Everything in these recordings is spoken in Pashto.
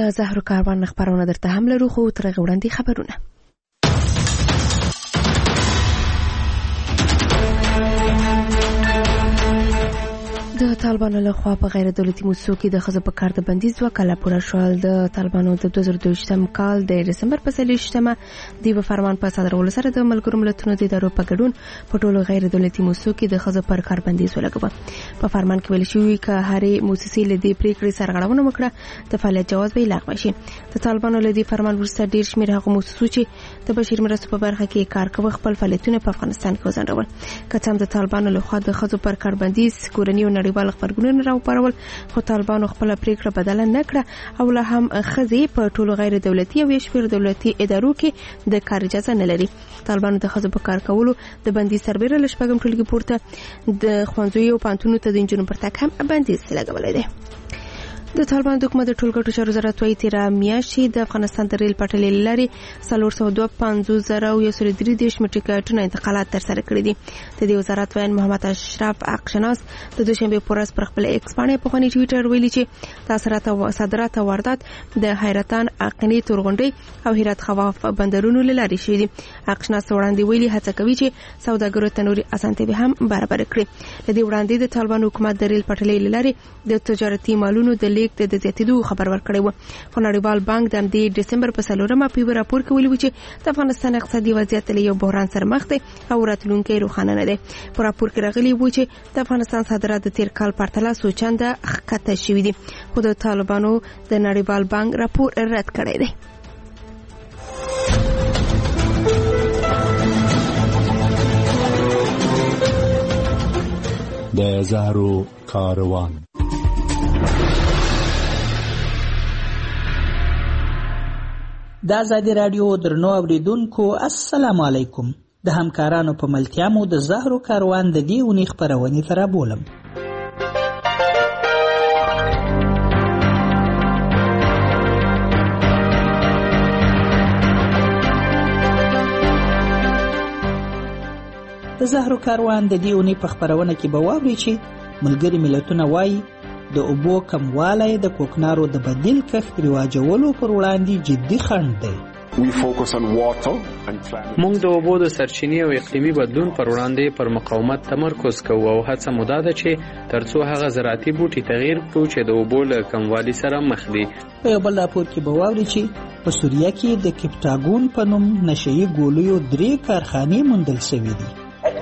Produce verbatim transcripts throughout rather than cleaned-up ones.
د زهرو کاروان خبرونه درته هم لرو، خو تر هغې وړاندې خبرونه. د طالبانو لخوا په غیر دولتي موسسو کې د ښځو په کار د بندیز دوه کاله پوره شول. د طالبانو د دوه زره دویشتم کال د ډسمبر په څلېرویشتمه د یوه فرمان په صادرولو سره د ملګرو ملتونو د ادارو په ګډون په ټولو غیر دولتي موسسو کې د ښځو پر کار بندیز ولګاوه. په فرمان کې ویل شوي که هرې موسسې له دې پریکړې سرغړونه وکړه د فعالیت جواز به یې لغوه شي. د طالبانو له دې فرمان وروسته ډېر شمېر هغو موسسو چې د بشري مرستو په برخه کې کار کوي خپل فعالیتونه په افغانستان کې وځنډول. که څه هم د طالبانو لخوا د ښځو پر کار بندیز کورني او نړیوال خبرګونونه راوپارول، خو طالبانو خپله پریکړه بدله نه کړه او لا هم ښځې په ټولو غیر دولتي او شمېر دولتي ادارو کې د کار اجازه نه لري. طالبانو د ښځو په کار کولو د بندیز سربېره له شپږم ټولګي پورته د ښوونځیو او پوهنتونونو ته د نجونو پر تګ هم بندیز لګولی دی. د طالبان د حکومت د ټولګټو چارو وزارت وايي تېره میاشت د افغانستان د ریل پټلۍ له لارې څلور سوه دوه پنځوس زره او یو سل درې دېرش میټریک ټنه انتقالات ترسره کړي دي. د دې وزارت ویاند محمد اشرف حقشناس د دوشنبې په ورځ پر خپل ایکس پاڼې په غونې ټویټر ویلي چې تاثرات او صادرات او واردات د حیرتان، اقنی، تورغونډۍ او هرات خواف بندرونو له لارې شوي دي. حقشناس وړاندې ویلي هڅه کوي چې سوداګرو ته نورې اسانتیاوې هم برابر کړي. له دې وړاندې د طالبان حکومت د ریل پټلۍ له لارې د تجارتي مالونو د لیک د زیاتېدو خبر ورکړی و. خو نړیوال بانک د همدې ډسمبر په څلورمه په یوه راپور کې ویلي و چې د افغانستان اقتصادي وضعیت له یو بحران سره مخ دی او راتلونکی روښانه نه دی. په راپور کې راغلي و چې د افغانستان صادرات د تیر کال پرتله څو چنده ښکته شوي دي، خو د طالبانو د نړیوال بانک راپور رد کړی دی. د زهرو کاروان. د آزادي راډیو درنو اوریدونکو السلام علیکم. د همکارانو په ملتیا مو د زهرو کاروان د دې اونۍ خپرونې ته رابولم. د زهرو کاروان د دې اونۍ په خپرونه کې به واورئ چې ملګري ملتونه وایي د اوبو کموالی د کوکنارو د بدیل کښت رواجولو پر وړاندې جدي خنډ دی. موږ د اوبو د سرچینې او اقلیمي بدلون پر وړاندې پر مقاومت تمرکز کوو او هڅه مو دا ده چې ترڅو هغه زراعتي بوټي تغییر کړو چې د اوبو له کموالي سره مخ دي. په یو بل راپور کې به واورئ چې په سوریه کې د کپټاګون په نوم نشهیي ګولیو درې کارخانې موندل شوي دي.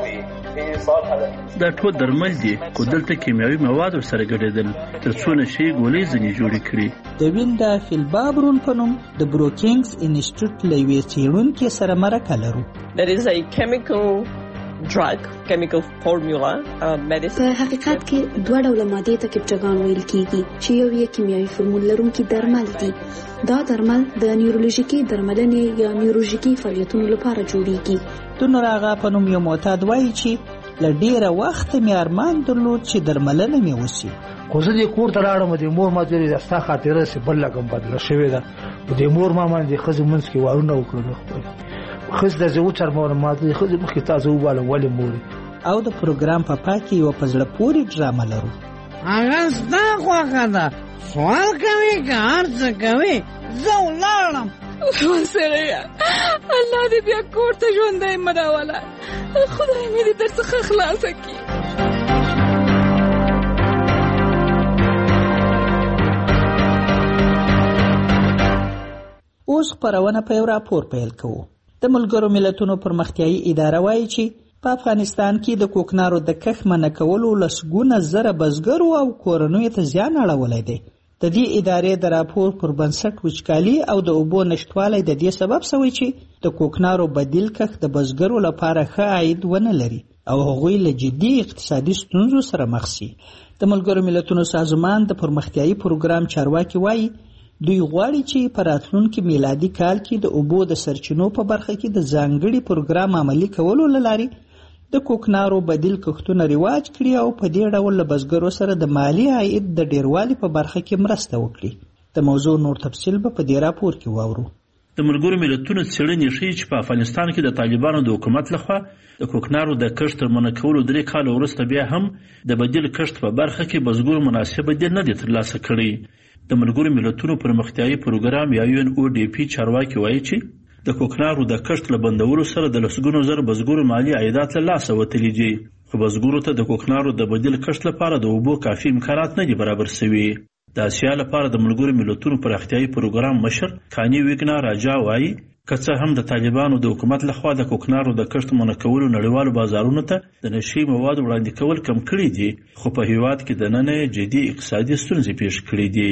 دا ټول درمل دي خو دلته کیمیاوي مواد ورسره ګډېدل تر څو نشهیي ګولۍ ځینې جوړې کړي. د وینډا فیلبابرون په نوم د بروکینګز انسټیټیوټ له یوې څېړونکې سره مرکه لرو. There is a chemical drug, chemical formula, uh, medicine. په حقیقت کې دوه ډوله مادې ته کپټاګون ویل کېږي چې یو یې کیمیاوي فورمول لرونکي درمل دي. دا درمل د نیورولوژیکي درملنې یا نیورولوژیکي فعالیتونو لپاره جوړیږي. د نوراغا په نوم یو معتاد وایي چې له ډېره وخته مې ارمان درلود چې درملنه مې وشي. خو زه دې کور ته راړم د مور ما ته د ستا خاطره سي بل لګم بدله شوې ده. د مور ما باندې ښځې منځ کې وارونه وکړل. ښځې ته زه وچرمولم ما ته ښځې مخکې تاسو وبالم ولې مورې. او د پروګرام په پای کې یوه په زړه پورې ډرامه لرو. هغه ستا خوښه ده، سوال کوي که هر څه کوي زه ولاړم. وسره الله دې بیا کور ته ژوندی مه راوله، خدای مې دې در څخه خلاصه کړي. اوس خپرونه په یو راپور پیل کوو. د ملګرو ملتونو پرمختیایي اداره وایي چې په افغانستان کې د کوکنارو د کښت منع کولو لسګونه زره بزګرو او کورنیو ته زیان اړولی دی. د دې ادارې د راپور پر بنسټ وچکالي او د اوبو نشتوالی د دې سبب شوی چې د کوکنارو بدیل کښت د بزګرو لپاره ښه عاید ونه لري او هغوی له جدي اقتصادي ستونزو سره مخ شي. د ملګرو ملتونو سازمان د پرمختیایي پروګرام چارواکي وایي دوی غواړي چې په راتلونکي میلادي کال کې د اوبو د سرچینو په برخه کې د ځانګړي پروګرام عملي کولو له لارې د کوکنارو بدیل کښتونه رواج کړي او په دې ډول له بزګرو سره د مالی عاید د ډیروالي په برخه کې مرسته وکړي. د موضوع نور تفصیل به په دې راپور کې واورو. د ملګرو ملتونو څېړنې ښیي چې په افغانستان کې د طالبانو د حکومت لخوا د کوکنارو د کښت تر منع کولو درې کاله وروسته بیا هم د بدیل کښت په برخه کې بزګرو مناسب بدیل نه دی ترلاسه کړی. د ملګرو ملتونو پرمختیایي پروګرام یا یو ان او ډي پي چارواکي وایي چې د کوکنارو د کښت له بندولو سره د لسګونو زره بزګرو مالي عایدات له لاسه وتلي دي، خو بزګرو ته د کوکنارو د بدیل کښت لپاره د اوبو کافي امکانات نه دي برابر شوي. د اسیا لپاره د ملګرو ملتونو پراختیایي پروګرام مشر کانی ویګنا راجا وایي که څه هم د طالبانو د حکومت لخوا د کوکنارو د کښت منع کولو نړیوالو بازارونو ته د نشي موادو وړاندې کول کم کړي دي، خو په هیواد کې دننه جدي اقتصادي ستونزې پیښ کړي دي.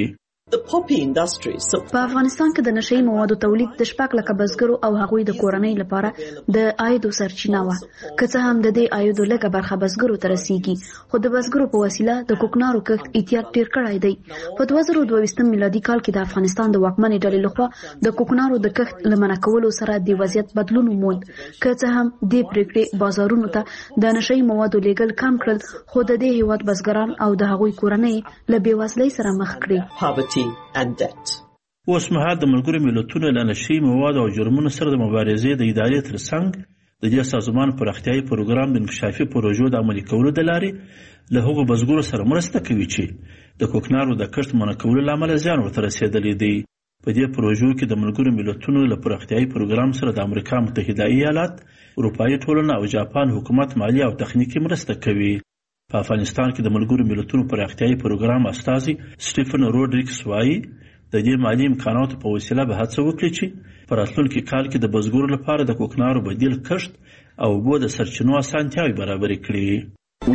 په افغانستان کې د نشئی موادو تولید د شپږ لکه بزګرو او هغوی د کورنۍ لپاره د عایدو سرچینه وه. که څه هم د دې عایدو لږه برخه بزګرو ته رسیږي، خو د بزګرو په وسیله د کوکنارو کښت احتیاط ډیر کړی دی. په دوه زره دوه ویشتم میلادي کال کې د افغانستان د واکمنې ډلې لخوا د کوکنارو د کښت له منع کولو سره د وضعیت بدلون وموند. که څه هم دې پریکړې بازارونو ته د نشئی موادو لیږل کم کړل، خو د دې هیواد بزګران او د هغوی کورنۍ له بېوزلۍ سره مخ کړي. اوس مهال د ملګرو ملتونو له نشئی موادو او جرمونو سره د مبارزې د ادارې ترڅنګ د دې سازمان پراختیایي پروګرام د انکشافي پروژو د عملي کولو د لارې له هغو بزګرو سره مرسته کوي چې د کوکنارو د کښت منع کولو له امله زیان ورته رسېدلی دی. په دې پروژو کې د ملګرو ملتونو له پراختیایي پروګرام سره د امریکا متحده ایالات، اروپایي ټولنه او جاپان حکومت مالي او تخنیکي مرسته کوي. په افغانستان کې د ملګرو ملتونو پراختیایي پروګرام استازي سټیفن روډریکس وایي د دې مالي امکاناتو په وسیله به هڅه وکړي چې په راتلونکي کال کې د بزګرو لپاره د کوکنارو بدیل کښت او اوبو د سرچینو اسانتیاوې برابرې کړي.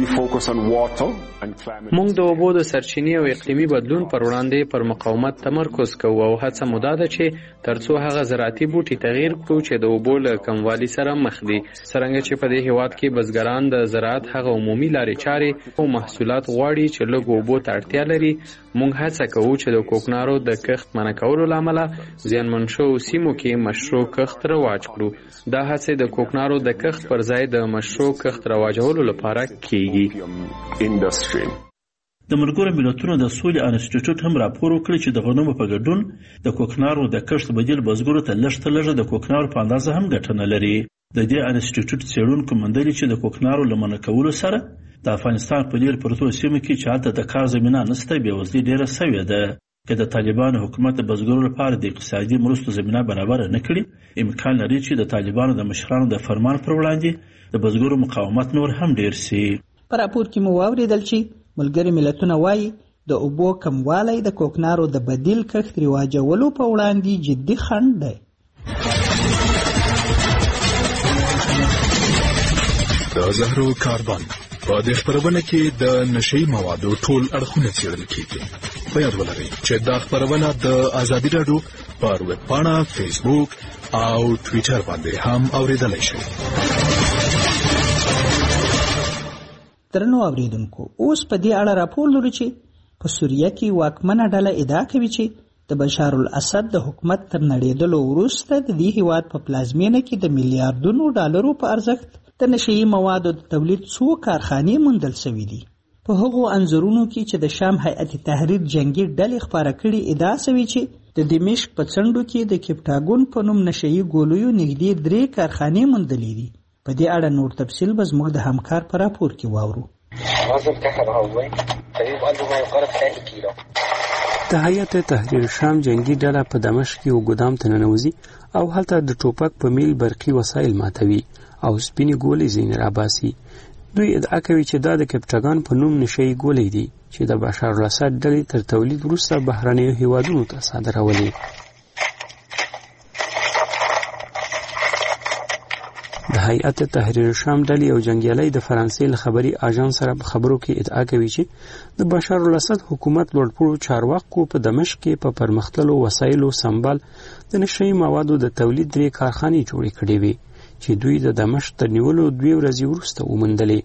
موږ د اوبو د سرچینې او اقلیمي بدلون پر وړاندې پر مقاومت تمرکز کوو او هڅه مو دا ده چې ترڅو هغه زراعتي بوټي تغییر کړو چې د اوبو له کموالي سره مخ دي. څرنګه چې په دې هیواد کې بزګران د زراعت هغه عمومي لارې چارې او محصولات غواړي چې لږ اوبو ته اړتیا لري، موږ هڅه کوو چې د کوکنارو د کښت منع کولو له امله زیانمن شوو سیمو کې مشروع کښت رواج کړو. دا هڅې د کوکنارو د کښت پر ځای د مشروع کښت رواجولو لپاره کیږي. د ملګرو ملتونو د سولې انسټیټیوټ هم راپور وکړ چې د غنمو په ګډون د کوکنارو د کښت بدیل بزګرو ته لږ تر لږه د کوکنارو په اندازه هم ګټه نه لري. د دې انسټیټیوټ څېړونکو موندلي چې د کوکنارو له منع کولو سره د افغانستان په ډېر پرتو سیمو کې چې هلته د کار زمینه نشته بېوزلي ډېره سوې ده. که د طالبانو حکومت د بزګرو لپاره د اقتصادي مرستو زمینه برابره نه کړي، امکان لري چې د طالبانو د مشرانو د فرمان پر وړاندې د بزګرو مقاومت نور هم ډېر سي. په راپور کې مو واورېدل چې ملګري ملتونه وایي د اوبو کموالی د کوکنارو د بدیل کښت رواجولو په وړاندې جدي خنډ دی. د زهرو کاربن په دې خپرونه کې د نشئی موادو ټول اړخونه څېړل کېږي. په یاد ولرئ چې دا خپرونه د ازادي راډیو پر ویب پاڼه، فیسبوک او ټویټر باندې هم اورېدلی شئ. درنو اوریدونکو، اوس په دې اړه راپور لرو چې په سوریه کې واکمنه ډله ادعا کوي چې د بشار الاسد د حکومت تر نړېدلو وروسته د دې هیواد په پلازمینه کې د میلیارډونو ډالرو په ارزښت د نشئی موادو د تولید څو کارخانې موندل شوي دي. په هغو انځورونو کې چې د شام هیئت تحریر جنگي ډلې خپاره کړي ادعا شوي چې د دمشق په څنډو کې د کپټاګون په نوم نشئی ګولیو نږدې درې کارخانې موندلې دي. په دې اړه نور تفصیل به زموږ د همکار په راپور کې واورو. د هیئت تحریر شام جنگي ډله په دمشق کې یو ګودام ته ننوځي او هلته د ټوپک په میل برقي وسایل ماتوي او سپینې ګولۍ ځینې راباسي. دوی ادعا کوي چې دا د کپټاګان په نوم نشئی ګولۍ دي چې د بشار الاسد ډلې تر تولید وروسته بهرنیو هیوادونو ته صادرولې. د هیئت تحریر شام ډلې او جنګیالي د فرانسې له خبري اژانس سره په خبرو کې ادعا کوي چې د بشار الاسد حکومت لوړپوړو چارواکو په دمشق کې په پرمختللو وسایلو سمبال د نشئی موادو د تولید درې کارخانې جوړې کړې وې چې دوی د دمشق تر نیولو دوې ورځې وروسته وموندلې.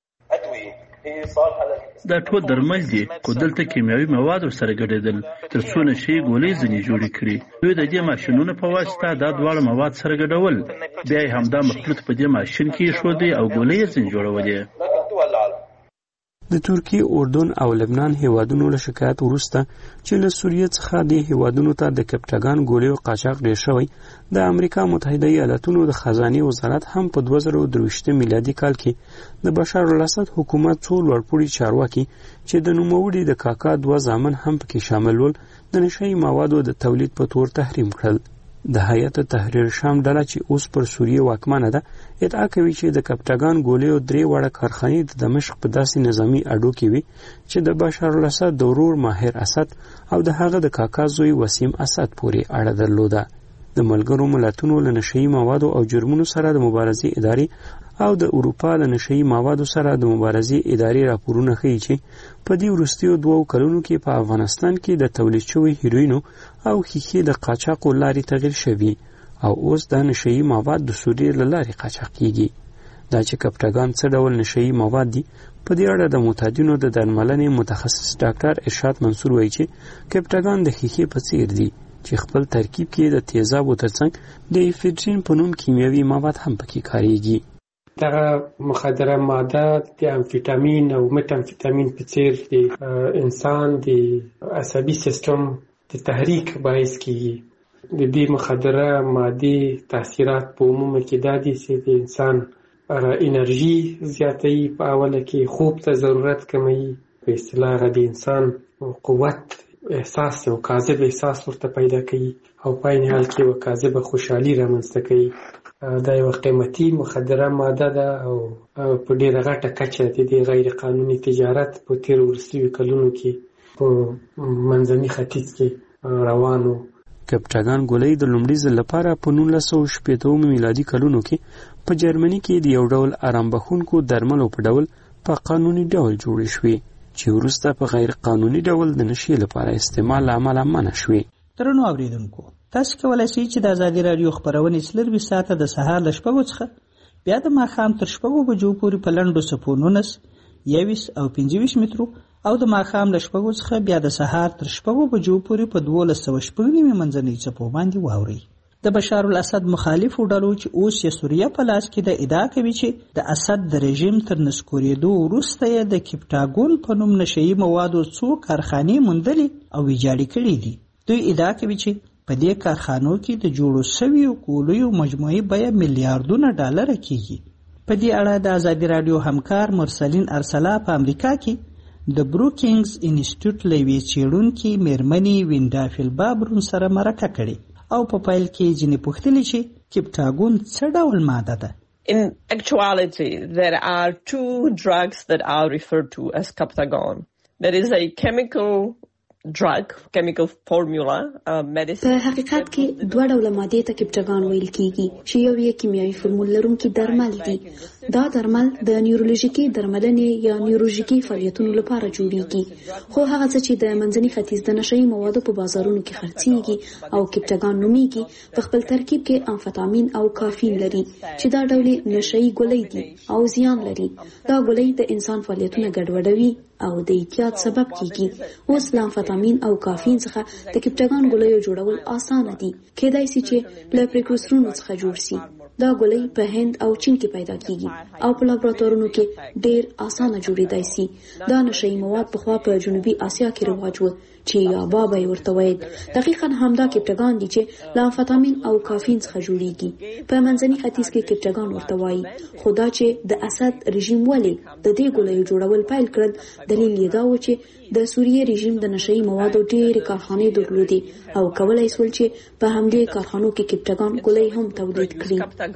دا ټول درمل دي، خو دلته کیمیاوي مواد ورسره ګډېدل تر څو نشئی ګولۍ ځینې جوړې کړي. دوی د دې ماشینونو په واسطه دا دواړه مواد سره ګډول، بیا یې همدا مخلوط په دې ماشین کې ایښودی او ګولۍ یې ځینې جوړولې. د ترکیې، اردن او لبنان هیوادونو له شکایت وروسته چې له سوریې څخه د هیوادونو ته د کپټاګان ګولیو قاچاق ډیر شوی، د امریکا متحده ایالاتونو د خزانې وزارت هم په دوه زره درویشتم میلادي کال کې د بشار الاسد حکومت څو لوړپوړي چارواکي چې د نوموړي د کاکا دوه زامن هم پکې شامل ول د نشهیي موادو د تولید په تور تحریم کړل. د هیئت تحریر شام ډله چې اوس پر سوریې واکمنه ده ادعا کوي چې د کپټاګان ګولیو درې واړه کارخانې د دمشق په داسې نظامي اډو کې وي چې د بشار الاسد د ورور ماهر اسد او د هغه د کاکا زوی وسیم اسد پورې اړه درلوده. د ملګرو ملتونو له نشهیي موادو او جرمونو سره د مبارزې ادارې او د اروپا له نشهیي موادو سره د مبارزې ادارې راپورونه ښیي چې په دې وروستیو دوو کلونو کې په افغانستان کې د تولید شوي هیروینو او ښیښې د قاچاقو لارې تغییر شوي او اوس دا نشهیي مواد د سوریې له لارې قاچاق کیږي. دا چې کپټاګان څه ډول نشهیي مواد دي په دې اړه د معتادینو د درملنې متخصص ډاکټر ارشاد منصور وایي چې کپټاګان د ښیښې په څیر دي چې خپل ترکیب کې د تیزابو ترڅنګ د افیدرین په نوم کیمیاوي مواد هم پکې کاریږي. دغه مخدره ماده د امفیتامین او متامفیتامین په څیر د انسان د عصبي سیستم د تحریک باعث کیږي. د دې مخدره ماده تاثیرات په عموم کې دا دي چې د انسان انرژي زیاتوي، په اوله کې خوب ته ضرورت کموي، په اصطلاح د انسان قوت احساس او کاذب احساس ورته پیدا کوي او په عین حال کې یو کاذب خوشحالي رامنځته کوي. دا یو قیمتي مخدره ماده ده او په ډیره غټه کچه د غیر قانوني تجارت په تیر ورسیو کلونو کې په منځني ختیځ کې روانو. کپټاګان ګولۍ د لومړي ځل لپاره په نولس سوه شپېته میلادي کلونو کې په جرمني کې د یو ډول آرام بخښونکو درملو په ډول په قانوني ډول جوړې شوې چې وروسته په غیر قانوني ډول د نشې لپاره استعمال له امله منع شوې. درنو اوریدونکو، تاسو کولی شئ چې د ازادي راډیو خپرونې څلرویشت ساعته د سهار له شپږو څخه بیا د ماښام تر شپږو بجو پورې په لنډو څپو نولس، یویشت او پنځه ویشت مترو او د ماښام له شپږو څخه بیا د سهار تر شپږو بجو پورې په دولس سوه شپږ نوي منځنۍ څپو باندې واورئ. د بشار الاسد مخالفو ډلو چې اوس یې سوریه په لاس کې د ادعا کوي چې د اسد د رژیم تر نسکورېدو وروسته یې د کپټاګون په نوم نشهیي موادو څو کارخانې موندلې او ویجاړې کړي دي. دوی ادعا کوي چې په دې کارخانو کې د جوړو شویو ګولیو مجموعي بیه میلیارډونه ډالره کیږي. په دې اړه د ازادي راډیو همکار مرسلین ارسلا په امریکا کې د بروکینګز انسټیټیوټ له یوې څېړونکې میرمنې وینډا فیلبابرون سره مرکه کړې او په پیل کې ځینې پوښتلې چې کپټاګون څه ډول ماده ده. In actuality, there are two drugs that are referred to as Captagon. There is a chemical drug, chemical formula, uh, medicine. په حقیقت کې دوه ډوله مادې ته کپټاګان ویل کیږي چې یو یې کیمیاوي فرمول لرونکي درمل دي. دا درمل د نیورولوژیکي درملنې یا نیورولوژیکي فعالیتونو لپاره جوړیږي، خو هغه څه چې د منځني ختیځ د نشهیي موادو په بازارونو کې خرڅیږي او کپټاګان نومیږي په خپل ترکیب کې امفیتامین او کافین لري چې دا ډولې نشهیي ګولۍ دي او زیان لري. دا ګولۍ د انسان فعالیتونه ګډوډوي او د اعتیاد سبب کیږي. اوس له امفیتامین او کافین څخه د کپټاګان ګولیو جوړول اسانه دي، کېدای شي چې له پریکورسورونو څخه جوړ شي. دا ګولۍ په هند او چین کې پیدا کیږي او په لابراتوارونو کې ډېر اسانه جوړېدای شي. دا نشهیي مواد پخوا په جنوبي اسیا کې رواج و چې یابا به یې ورته ویل. دقیقا همدا کپټاګان دي چې له امفیتامین او کافین څخه جوړیږي. په منځني ختیځ کې کپټاګان ورته وایي. خو دا چې د اسد رژیم ولې د دې ګولیو جوړول پیل کړل، دلیل یې دا و چې د سوریې رژیم د نشهیي موادو ډېرې کارخانې درلودې او کولای شول چې په همدې کارخانو کې کپټاګان ګولۍ هم تولید کړي.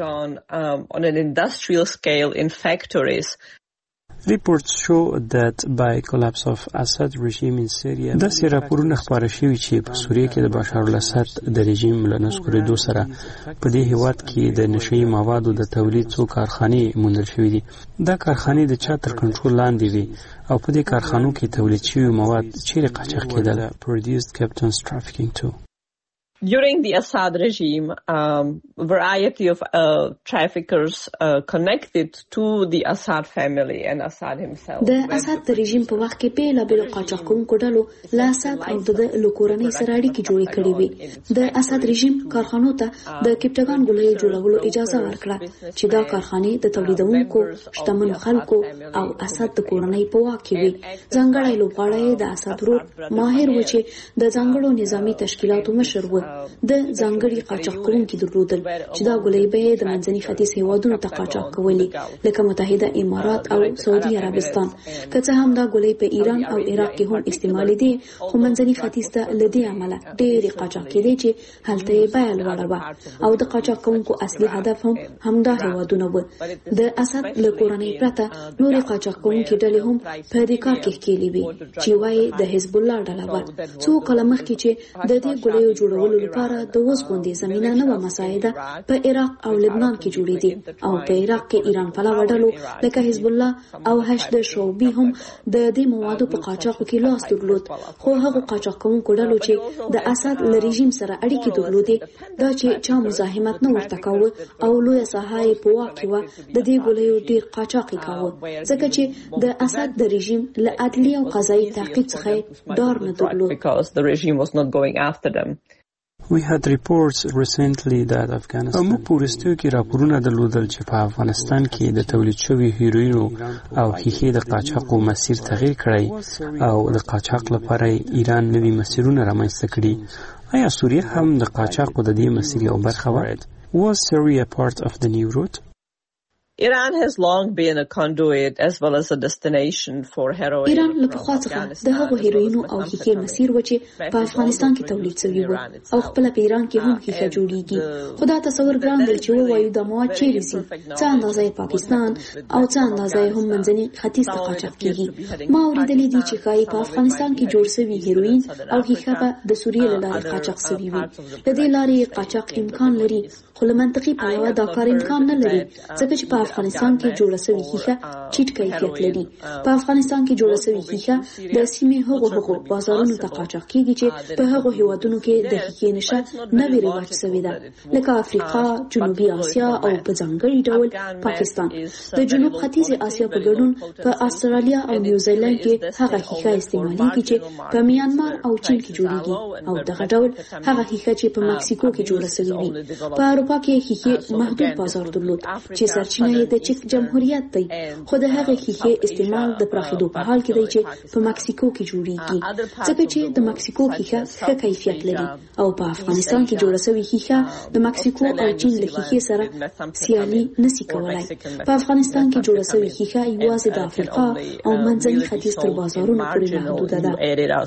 Reports show that by collapse of Assad regime in Syria داسې راپورونه خپاره شوي چې په سوریه کې د بشار الاسد د رژیم له نسکورېدو سره په دې هیواد کې د نشهیي موادو د تولید څو کارخانې موندل شوي دي. دا کارخانې د چا تر کنټرول لاندې وي او په دې کارخانو کې تولید شوي مواد چیرې قاچاق کېدل. Produced Captain's trafficking too. During the Assad regime, um, variety of uh, traffickers uh, connected to the Assad family and Assad himself. د اسد د رژیم په وخت کې بیل بیل قاچاقونکو ډلو له اسد او د لکورنۍ سره اړیکې جوړې کړې وي. د اسد رژیم کارخانو ته د کپټاګان ګولۍ جوړولو اجازه ورکړه چې دا کارخانې د تولیدونکو شتمنو خلکو او اسد د کورنۍ په واک کې وي. ځانګړی لوبغاړی د اسد ورور ماهر و چې د ځانګړو نظامی تشکیلاتو مشر و. د ځانګړي قاچاق کوونکي درلودل چې دا ګولۍ به د منځني ختیځ هیوادونو ته قاچاق کولې لکه متحده امارات او سعودي عربستان. که څه هم دا ګولۍ په ایران او عراق کې هم استعمالي دي خو منځني ختیځ ته له دې امله ډېرې قاچاق کېدې چې هلته یې بیه لوړه وه او د قاچاق کوونکو اصلي هدف هم همدا هیوادونه وو. د اسد له کورنۍ پرته نورې قاچاق کوونکې ډلې هم په دې کار کې ښکېلې وي چې وایي د حزب الله ډله وه. څو کاله مخکې چې د دې ګولیو جوړولو لپاره د اوس غوندې زمینه نه وه مساعده په عراق او لبنان کې جوړېدې او په عراق کې ایران پلوه ډلو لکه حزب الله او حشد شعبي هم د دې موادو په قاچاقو کې لاس درلود. خو هغو قاچاق کوونکو ډلو چې د اسد له رژیم سره اړیکې درلودې دا چې چا مزاحمت نه ورته کاوه او لویه ساحه یې په واک کې وه د دې ګولیو ډېر قاچاق یې کاوه ځکه چې د اسد د رژیم له عدلي او قضایي تعقیب څخه ډار نه درلود. We had reports recently that Afghanistan موږ په وروستیو کې راپورونه درلودل چې په افغانستان کې د تولید شوي هیروینو او ښیښې د قاچاقو مسیر تغییر کړی او د قاچاق لپاره ایران نوي مسیرونه رامنځته کړي. آیا سوریه هم د قاچاقو د دې مسیر یو برخه وه؟ Was Syria part of the new route? Iran has long been a conduit as well as a destination for heroin. ایران له پخوا څخه د هغو هیروینو او ښیښې مسیر و چې په افغانستان کې تولید شوي وو او خپله په ایران کې هم ښیښه جوړیږي. خو دا تصور ګران دی چې ووایو دا مواد چیرې ځي، څه اندازه یې پاکستان او څه اندازه یې هم منځني ختیځ ته قاچاق کیږي. ما اورېدلي دي چې ښایي په افغانستان کې جوړ شوي هیروین او ښیښه به د سوریې له لارې قاچاق شوي وي. له دې لارې قاچاق امکان لري خو له منطقي پلوه دا کار امکان نه لري ځکه چې په افغانستان کې جوړه شوې ښیښه ټیټ کیفیت لري. په افغانستان کې جوړه شوې ښیښه د سیمې هغو هغو بازارونو ته قاچاق کیږي چې په هغو هیوادونو کې د ښیښې نشه نوې رواج شوې ده لکه افریقا، جنوبي اسیا او په ځانګړي ډول پاکستان. د جنوب ختیځې اسیا په ګډون په استرالیا او نیوزیلند کې هغه ښیښه استعمالیږي چې په میانمار او چین کې جوړیږي او دغه ډول هغه ښیښه چې په مکسیکو کې جوړه شوې وي. په اروپا کې ښیښې محدود بازار درلود چې سرچینه یې د چک جمهوریت دی خو د هغې ښیښې استعمال د پراخېدو په حال کې دی چې په مکسیکو کې جوړیږي ځکه چې د مکسیکو ښیښه ښه کیفیت لري او په افغانستان کې جوړه شوې ښیښه د مکسیکو او چین له ښیښې سره سیالي نشي کولای. په افغانستان کې جوړه شوې ښیښه یوازې د افریقا او منځني ختیځ تر بازارونو پورې محدوده ده.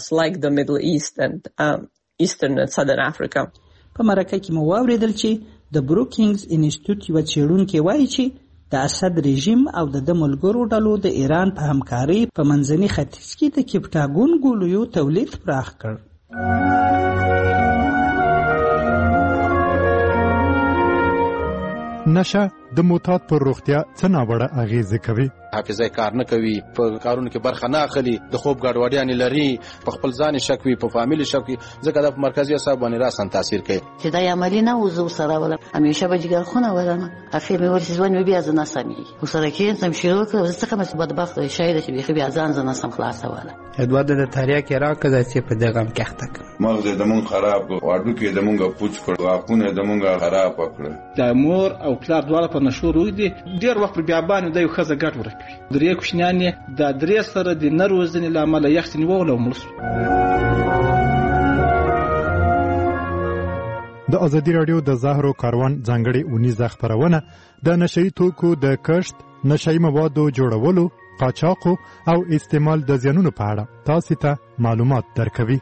په مرکه کې مو واورېدل چې د بروکینګز انسټیټیوټ یوه څېړونکې وایي چې د اسد رژیم او د ده ملګرو ډلو د ایران په همکارۍ په منځني ختیځ کې د کپټاګون ګولیو تولید پراخ کړ. نشه د معتاد پر روغتیا څه ناوړه اغېزې کوي؟ حافظه کار نه کوي، په کارونو کې برخه نه اخلي، د خوب ګډوډیانې لري، په خپل ځان شک وي، په فامیل شک وي، ځکه دا په مرکزي اعصاب باندې راسن تاثیر کوي. چې دا عملی نه وزو سره ولا همیشه به جګر خونه ولنه اخی مې ورسې ځوان بیا ځنه سمي وسره کې سم شروع کړ زه څنګه مې بدبخت شاید چې بیا ځان ځنه سم خلاص ولا ادوار د تاریخ راکړه چې په دغه هم کېخته مغز د مون خراب واډو کې د مونږه پوچ کړ غاښونه د مونږه خراب کړ. د مور او پلار دواړه په نشو روي دي ډیر وخت بیا باندې د یو خزه ګټ ورکوي. درې کوشنیان د درې سره د نروزنې لامل یخنی وول او ملس. د ازادي رادیو د زهرو کاروان ځانګړي اونیزه خبرونه د نشئی توکو د کښت، نشئی موادو جوړولو، قاچاقو او استعمال د زیانونو په اړه تاسو ته معلومات درکوي.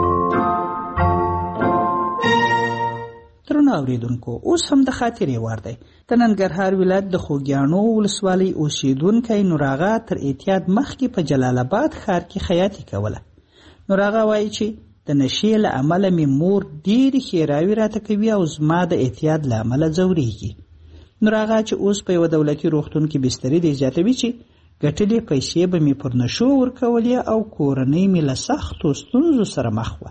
درنو اوریدونکو اوس هم د خاطرې وار دی. د ننګرهار ولایت د خوږیاڼو ولسوالۍ اوسیدونکی نوراغه تر اعتیاد مخکې په جلال آباد ښار کې خیاطي کوله. نوراغه وایي چې د نشې له امله مې مور ډېرې ښېراوې راته کوي او زما د اعتیاد له امله ځورېږي. نوراغه چې اوس په یوه دولتي روغتون کې بستري دی زیاتوي چې ګټلې پیسې به مې پر نشو ورکولې او کورنۍ مې له سختو ستونزو سره مخ وه.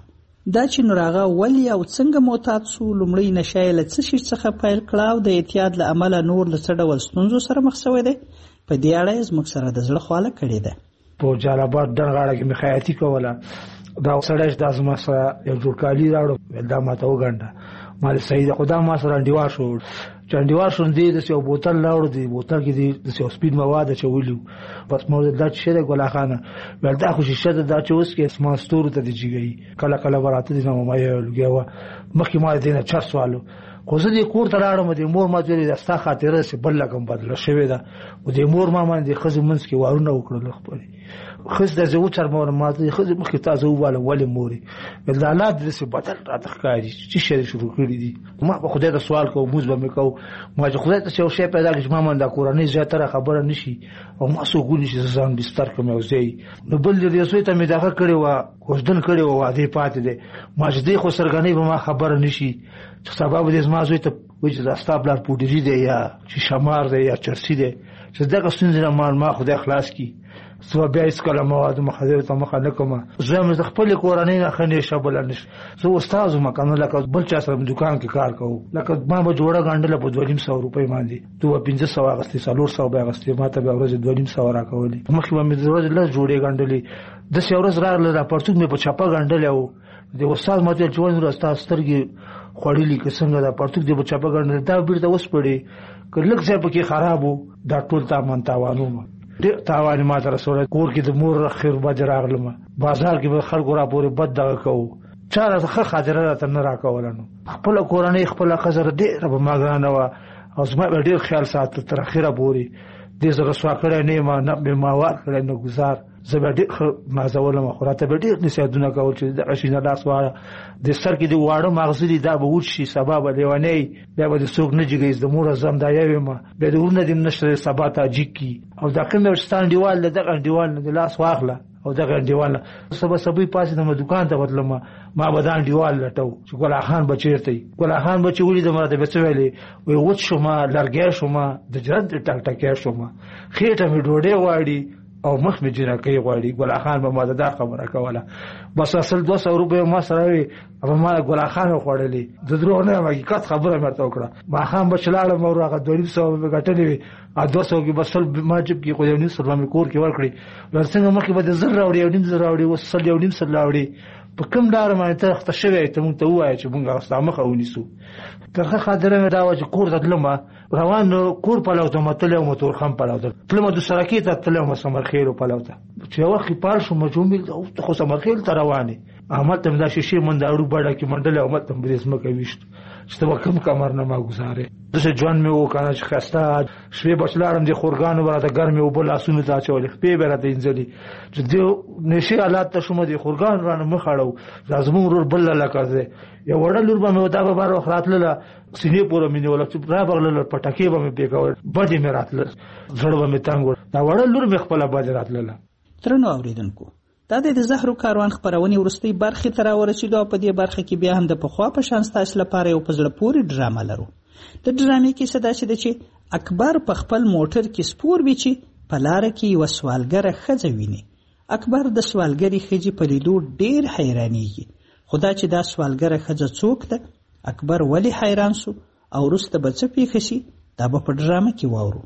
دا چې نور هغه ولې او څنګه معتاد سو، لومړی نشه یې له څه شي څخه پیل کړه او د اعتیاد له امله نور له څه ډول ستونزو سره مخ شوی دی، په دې اړه یې زموږ سره د زړه خواله کړې ده. په جلال آباد ډنډغاړه کې مې خیاطي کوله، دا سړی چې دا زما سره یو جوړ کالي راوړو، دا ماته وګڼله، ما د صحیح ده، خو دا ما سره انډیوال شو. چې انډیوال شو دی داسې یو بوتل راوړو، د بوتل کې داسې یو سپین مواد اچولي، بس ما ویل دا څه شی دی ګل خانه؟ ویل دا خو شیشه ده، دا چې اوس کې اسمان ستورو ته دې جګوي، کله کله به راته دي نه ما یې لګیا وه، مخکې ما د دې نه چرس والو، خو زه دې کور ته لاړم، د مور ما ویلې دا ستا خاطره چې بل لکم بدله شوې ده، او د مور ما باندې د ښځې منځ کې وارونه وکړل خپلې ښځې ته زه وچرمولم، ما ته ښځې مخکې تا زه ووالم ولې مورې؟ ویل دا حالات داسې بدل راته ښکاري چې شی شروع کړي دي. ما به خدای ته سوال کوم، مونځ به مې کوو، ما چې خدای ته چې یو شی پیدا کړي چې ما باندې دا کورنۍ زیاتره خبره نه شي او ما څوک ونیسي چې زه ځان بستر کړم یو ځای. نو بل دې زوی ته مې دغه کړې وه، کوژدن کړې وه، واده پاتې دی، ما چې دې خو سرګنۍ به ما خبره نه شي چې سبا به دې زما زوی ته وایي چې دا ستا پلار پوډري دی یا چې شمار دی یا چرسي دی، چې دغه ستونزې نه ما خدای خلاص کړي. زه بیا هېڅکله موادو مخدرو ته مخه نه کوم، زه مې د خپلې کورنۍ نه ښه نشه بله نشه، زه استاد وم که نه، لکه بل چا سره دکان کې کار کوو، لکه ما به جوړه ګنډله په دوه نیم سوه روپۍ باندې، تو به پنځه سوه اخېستې، څلور سوه به اخېستې، ما ته به ورځې دوه نیم سوه راکولې، مخکې به مې د ورځې لس جوړې ګنډلې، داسې یو ورځ راغله دا پرتوګ مې په چپه ګنډلی و، د استاد ما ته ویل چې ولې نور ستا سترګې خوړلي که څنګه دا پرتوګ دې په چپه ګنډلی، دا بېرته وسپړې، که لږ ځای پکې خراب و، دا ټول تاوان تاوان وم، ډېر تاوان یې ما ته رسولی، کور کې د مور خیر بد راغلم، بازار کې به خلکو را پورې بد دغه کوو، چا راته ښه خاطره راته نه راکوله. نو خپله کورنۍ خپله ښځه ډېره به ما ګرانه وه او زما به ډېر خیال ساته تر اخره پورې، دې زه رسوا کړی نه یم، نه مې ما وار کړی نه ګزار، زه به ډېر ښه نازولم، خو راته به ډېر نصیحتونه کول چې دغه شي نه لاس واړه، د سر کې د واړه ماغزه دي دا به وچ شي، سبا به لیونی بیا به د څوک نه جګوي، د مور زم دا یو یم، بیا د ورونه دې نشته سبا ته جګ کي، او دا کوم یو ستا انډیوال دی دغه انډیوال نه د لاس واخله او دغه انډیوال نه سبا سبا پاسېدم دکان ته وتلم، ما به دا انډیوال لټو چې ګل خان به چېرته وي، ګل خان به چې ولیدم راته به څه ویلې، وایي وچ شومه، لرګی شومه، د جرد ټک ټکی شومه، خېټه مې ډوډۍ غواړي او مخ مې جنکۍ غواړي، ګل خان به ما ته دا خبره کوله، بس اصل دوه سوه روپۍ ما سره وي، به ما ګل خان وخوړلې، د دروغ نه یم حقیقت خبره مې ورته وکړه، ماښام به چې لاړم او هغه دوه نیم سوه مې ګټلې وي، دوه سوه کې به سل ما جیب کې خو یو نیم سل به مې کور کې ورکړې، ویل څنګه مخکې به د زر راوړې یو نیم زر راوړې، اوس سل یو نیم سل راوړې، په کوم لاره باندې ته اخته شوی ته مونږ ته ووایه چې مونږ ستا مخه ونیسو. ترخه خاطره مې دا وه چې کور ته تلم، روان کور پلو ته متلی وم، تورخم پلو ته تلم، د سرکې ته تللی وم، سمرخیلو پلو ته، چې یو وخت پال شوم جومې ته خو سمرخیل ته روانې، هملته مې دا شیشې منډاړو بډه کې منډلې، هملته مې دې ځمکه ویشت چې ته به کوم کمر نه ما ګزارې، داسې ژوند مې و که نه چې ښایسته شپې به چې لاړم د خورګانو به راته ګرمې اوبه لاسونو ته اچولې، خپې به راته وینځلې، چې دې نشې حالات ته شوم، د خورګانو رانه مخ اړو، دا زمونږ ورور بل لکه دی، یو وړه لور به مې دا به بار وخت راتلله، سینې پورې مې نیوله، چې را بغلله پټکې به مې پې کول، بدې مې راتله، زړه به مې تنګ و، دا وړه لور مې خپله بدې راتلله. درنو اورېدونکو، دا د زهرو کاروان خپرونې وروستۍ برخې ته راورسېدو او په دې برخه کې بیا هم د پخوا په شان ستاسو لپاره یو په زړه پورې ډرامه لرو. د ډرامې کیسه داسې ده چې اکبر په خپل موټر کې سپور وي چې په لاره کې یوه سوالګره ښځه ویني. اکبر د سوالګرې ښځې په لیدو ډېر حیرانېږي، خو دا چې دا سوالګره ښځه څوک ده، اکبر ولې حیران سو او وروسته به څه پېښه شي، دا به په ډرامه کې واورو.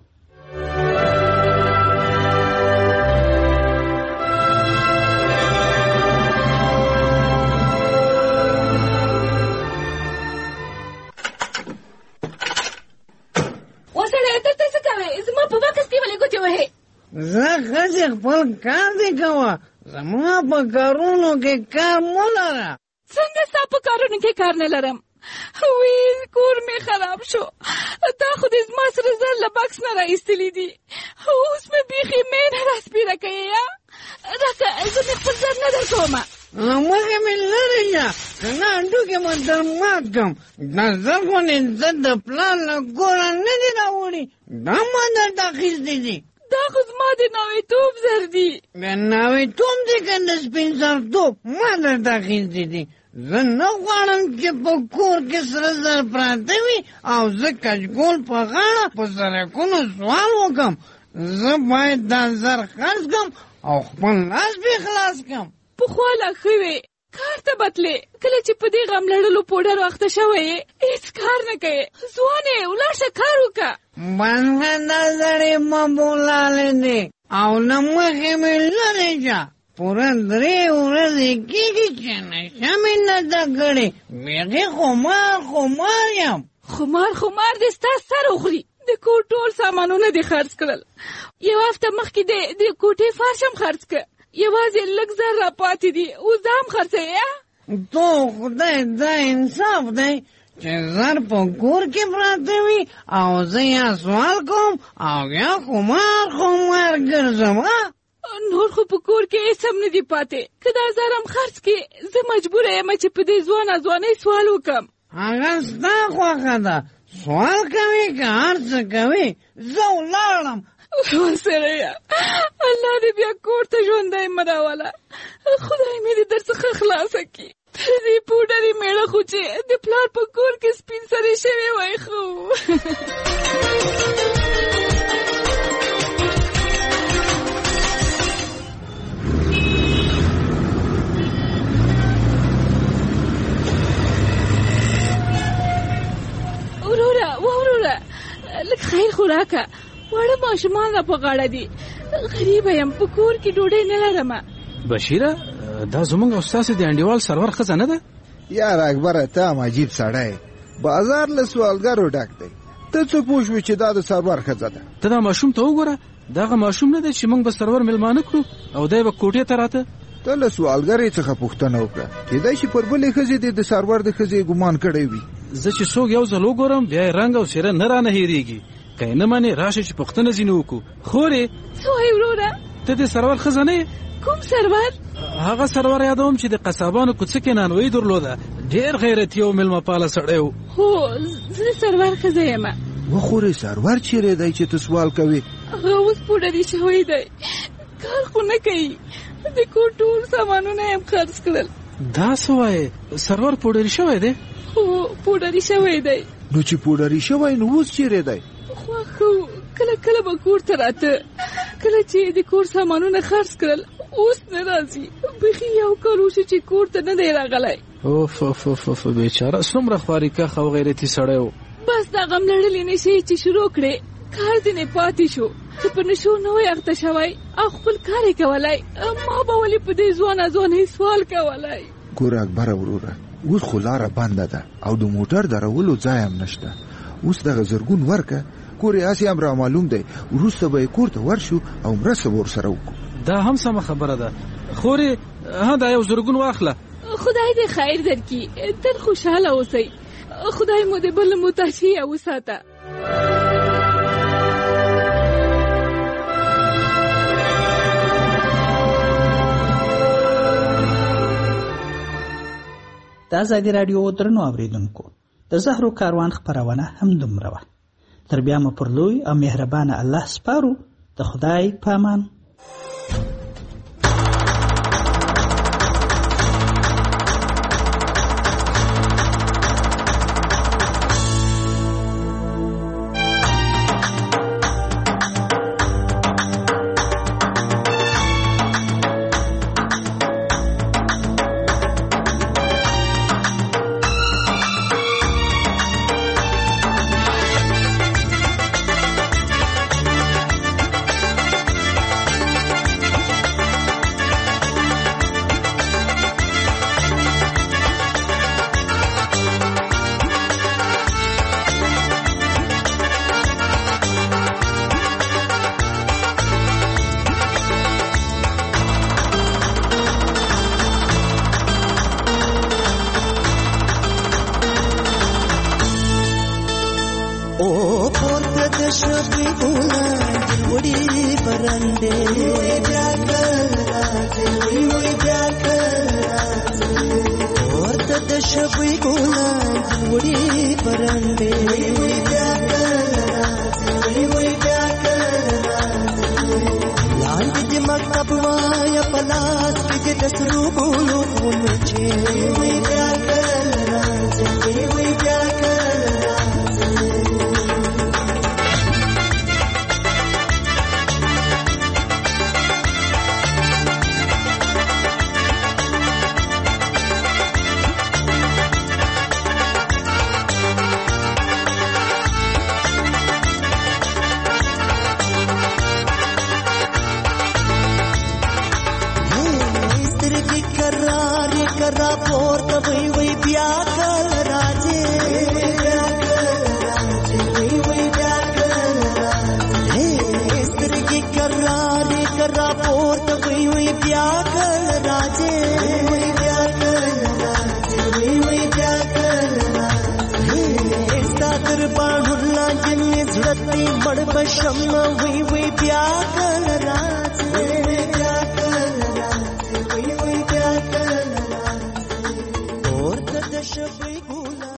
زه ښځې خپل کار دې کوه، زما په کارونو کې کار مه لره. څنګه ستا په کارونو کې کار نه لرم؟ وی کور مې خراب شو، دا خو دې زما سره زر له بکس نه را ایستلي دي، اوس مې بیخي مینه را سپېره کوې، یا راکه زه مې خپل زر نه در کومه. مخې مې لرې شه، که نه هډوکې مې در مات کړم. دا زر خو نه زه د پلار له کوره نه دي راوړي، دا ما درته اخیستې دي. دا خو زما د ناوېتوب زر دي. د ناوېتوب دي که د سپین سرتوب ما درته اخیستې دي. زه نه غواړم چې په کور کې سره زر پراته وي او زه کچکول په غاړه په سړکونو سوال وکړم. زه باید دا زر خرڅ کړم او خپل لاس پې خلاص کړم. پخوا لا ښه وې، کار ته بتلې کله چې په دې غم لړلو پوډر وخته شوی هیڅ کار نه کوي ځوانې ولاړ شه کار وکړه بنګه دا زړې ما بولالې دي او نه مخې مې لرې شه پوره درې ورځې کېږي چې نشه مې نه ده کړې بیخي خمار خمار یم خمار خمار دې ستا سر وخوري د کور ټول سامانونه دې خرڅ کړل یو هفته مخکې د کوټې فرش هم خرڅ کړ یوازې لږ زر را پاتې دي اوس دا هم خرڅوې تو خدای دا انصاف دی چې زر په کور کې پراته وي او زه یا سوال کوم او یا خمار خمار ګرځم نور خو په کور کې هیڅ هم نه دي پاتې که دا زر هم خرڅ کړې زه مجبوره یم چې په دې ځوانه ځوانۍ سوال وکړم هغه ستا خوښه ده سوال کوي که هر څه کوي زه ولاړم ورسره یم الله دې بیا کور ته ژوندی مه راوله خدای مې دې در څخه خلاصه کړي تر دې پوډرې مېړه خو چې د پلار په کور کې سپین سرې شوې وای خو وروره وروره لږ خیر خو راکه واړه ماشومان را په غاړه دي غریبه یم په کور کې ډوډۍ نه لرمه بشیره دا زمونږ او ستاسې د انډیوال سرور ښځه نه ده یار اکبره ته هم عجیب سړی بازار له سوالګرو ډک دی ته څه پوه شوې چې دا د سرور ښځه ده ته دا ماشوم ته وګوره دغه ماشوم نه دی چې موږ به سرور میلمانه کړو او دی به کوټې ته راته ته له سوالګرې څخه پوښتنه وکړه کېدای شي پر بلې ښځې دې د سرور د ښځې ګمان کړی وي زه چې څوک یو ځل وګورم بیا یې رنګ او څېره نه رانه هېرېږي که یې نه منې راشه چې پوښتنه ځینې وکړو خورې څه وایې وروره ته د سرور ښځه نه یې کوم سرور هغه سرور یادوم چې د قصابانو کوڅه کې نانوایي درلوده ډېر غیرتي او میلمه پاله سړی و هو زه د سرور ښځه یم وخورې سرور چیرې دی چې ته سوال کوې هغه اوس پوډري شوی دی کار خو نه کوي د کور ټول سامانونه یې هم خرڅ کړل دا څه وایې سرور پوډري شوی دی هو پوډري شوی دی نو چې پوډري شوی نو اوس چیرې دی خو کله کله به کور ته راته کله چې د کور سامانونه خرڅ کړل اوس نه راځي بیخي یو کال وشو چې کور ته نه دی راغلی اوف اوف اوف اوف بیچاره څومره خوارېکښ او غیرتي سړی و بس دا غم لړلې نشې چې شروع کړې کار ځینې پاتې شو چې په نشو نه وای اخته شوی او خپل کار یې کولی ما به ولې په دې ځوانه ځوانۍ سوال کولی ګوره اکبره وروره اوس خو لاره بنده ده او د موټر درولو ځای هم نشته اوس دغه زرګون ورکه کور یې هسې هم را معلوم دی وروسته به یې کور ته ورشو او مرسته به ورسره وکړو دا هم سمه خبره ده خورې ها دا یو زرګون واخله خدای دې خیر درکړي تل خوشحاله اوسئ خدای مو دې بل متحشي وساته د ازادي راډیو درنو اوریدونکو د زهرو کاروان خپرونه هم دومره وه تر بیا مو پر لوی او مهربانه الله سپارو د خدای په امان جنې زړه دې مړ بشم وی وی بیا کله راځې